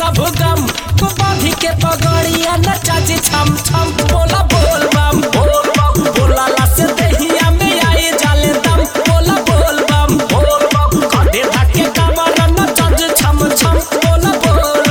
सब गम बांधी के पगड़िया नचा जी छम छम बोला बोल बम बोला ला से दहिया में आए जाले दम बोला बोल बम कांधे धके कमर नचा जी छम छम बोला बोल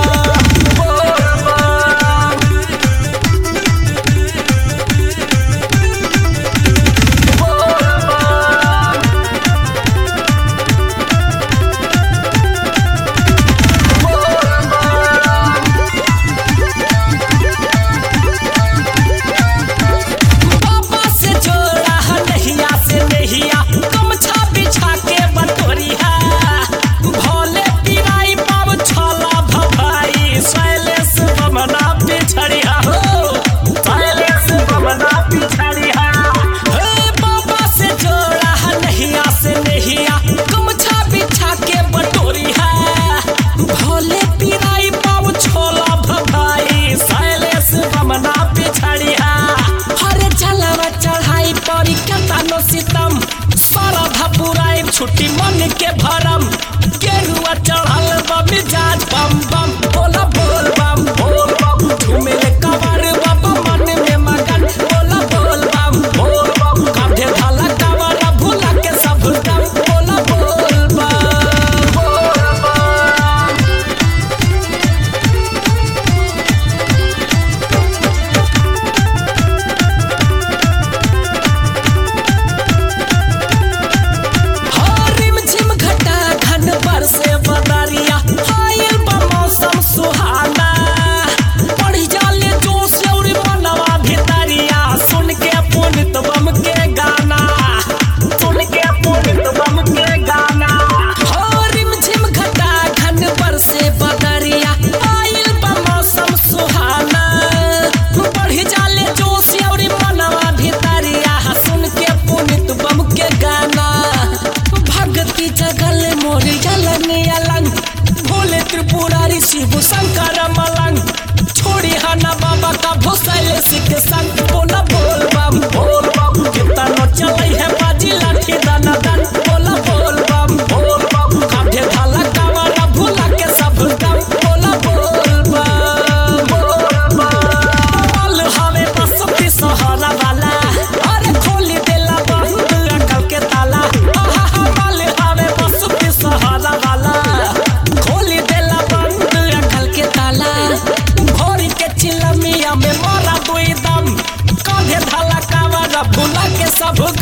छुट्टी मन के भरम गेरुआ चढ़ल बम मिजाज बम बम बोला बोल बम झूमे कवर बाबा मन में मगन बोला बोल बम कांधे धाला कवर भूला के सब दम बोला बोल से बदरिया आइल बा मौसम सुहाना पढ़ी जाले जोश और मनवा भितरिया सुन के पुनित बम के गाना हो रिम झिम घटा घन पर से बदरिया आइल बा मौसम सुहाना पढ़ी जाले जोश और मनवा भितरिया सुन के पुनित बम के गाना भक्ति जगल मोरी अलंग भोले त्रिपुरारी शिव शंकर मलंग छोड़ी हना बाबा का भोसले सिख संग बोला बोल बम कितना नो चले है बाजी लाठी दाना दन बोला बोल बम कांधे धाला कावड़ा भूला के सब दम बोला बोल बम हवे बसती सहारा वाला अरे खोली देला बंद अकल के ताला हवे बसती सहारा वाला खोली देला बंद अकल के ताला भोरी के चिलमिया में मारा दुई दम कांधे धाला कावड़ा भूला के सब